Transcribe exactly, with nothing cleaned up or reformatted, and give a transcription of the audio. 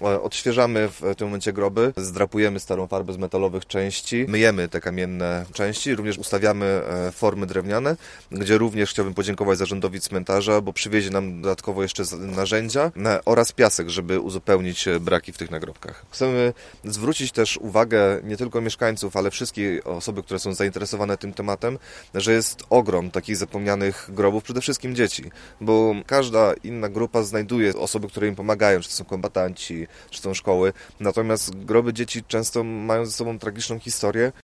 Odświeżamy w tym momencie groby, zdrapujemy starą farbę z metalowych części, myjemy te kamienne części, również ustawiamy formy drewniane, gdzie również chciałbym podziękować zarządowi cmentarza, bo przywiezie nam dodatkowo jeszcze narzędzia oraz piasek, żeby uzupełnić braki w tych nagrobkach. Chcemy zwrócić też uwagę nie tylko mieszkańców, ale wszystkich osoby, które są zainteresowane tym tematem, że jest ogrom takich zapomnianych grobów, przede wszystkim dzieci, bo każda inna grupa znajduje osoby, które im pomagają, czy to są kombatanci, czy to są szkoły, natomiast groby dzieci często mają ze sobą tragiczną historię.